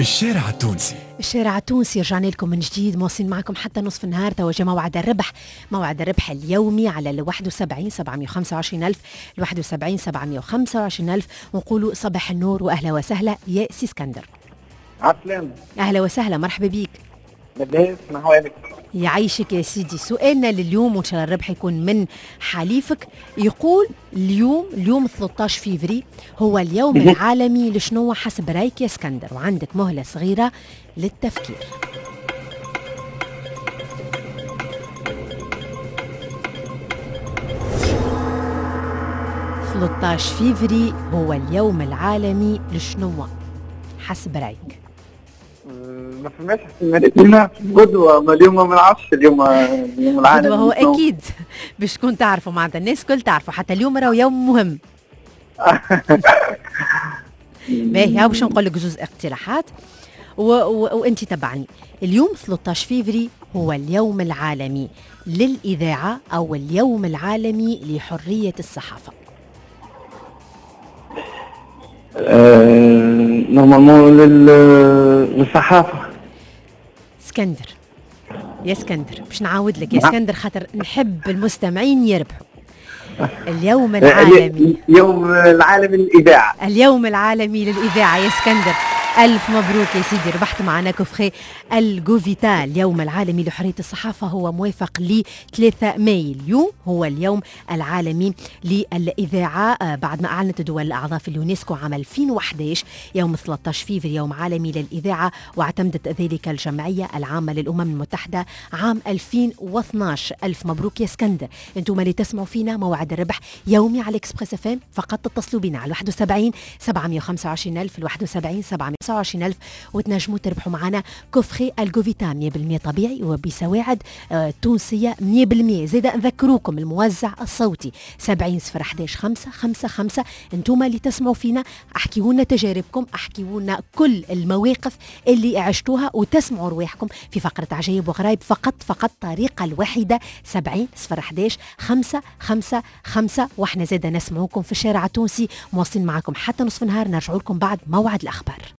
الشارع التونسي. الشارع التونسي رجعنا لكم من جديد، مواصلين معكم حتى نصف النهار. توجه موعد الربح، موعد الربح اليومي على 71 725 ألف، 71 725 ألف. ونقولوا صباح النور وأهلا وسهلا يا سي اسكندر. عسلامة. أهلا وسهلا، مرحبا بيك. لاباس نحوالك؟ يعيشك يا سيدي. سؤالنا لليوم وإن شاء الله الربح يكون من حليفك. يقول اليوم 13 فيفري هو اليوم العالمي لشنو حسب رايك يا اسكندر؟ وعندك مهلة صغيرة للتفكير. فيفري هو اليوم العالمي لشنو حسب رايك؟ ما فهماش احتمالاتنا في الغدوة، ما اليوم ما نعرفش اليوم العالمي. هو أكيد باش تكون تعرفوا، معناتها الناس كل تعرفوا، حتى اليوم راهو يوم مهم. باهي، هاو باش نقول لك زوز اقتراحات وانت تبعني. اليوم 13 فيفري هو اليوم العالمي للإذاعة أو اليوم العالمي لحرية الصحافة؟ نورمالمون للصحافة. اسكندر يا اسكندر، باش نعاود لك يا اسكندر خاطر نحب المستمعين يربحوا. اليوم العالمي، يوم العالمي للإذاعة، اليوم العالمي للإذاعة يا اسكندر. ألف مبروك يا سيدي، ربحت معنا كوفخي الجوفيتا. اليوم العالمي لحرية الصحافة هو موافق ل 3 ماي. اليوم هو اليوم العالمي للإذاعة بعد ما أعلنت الدول الأعضاء في اليونسكو عام 2011 يوم 13 فيفري يوم عالمي للإذاعة، واعتمدت ذلك الجمعية العامة للأمم المتحدة عام 2012. ألف مبروك يا اسكندر. انتم اللي تسمعوا فينا موعد الربح يومي على اكسبريس اف ام، فقط تتصلوا بنا على 71 725 ألف، 71 725 ألف، وتنجموا تربحوا معنا كوفخي الجوفيتا 100% طبيعي وبسواعد تونسية 100%. زيدا نذكروكم الموزع الصوتي 70 011 555. انتم اللي تسمعوا فينا احكيونا تجاربكم، احكيونا كل المواقف اللي عشتوها وتسمعوا رواحكم في فقرة عجائب وغرايب. فقط طريقة الواحدة 70 011 555. واحنا زيدا نسمعوكم في الشارع التونسي، مواصلين معكم حتى نصف النهار. نرجع لكم بعد موعد الأخبار.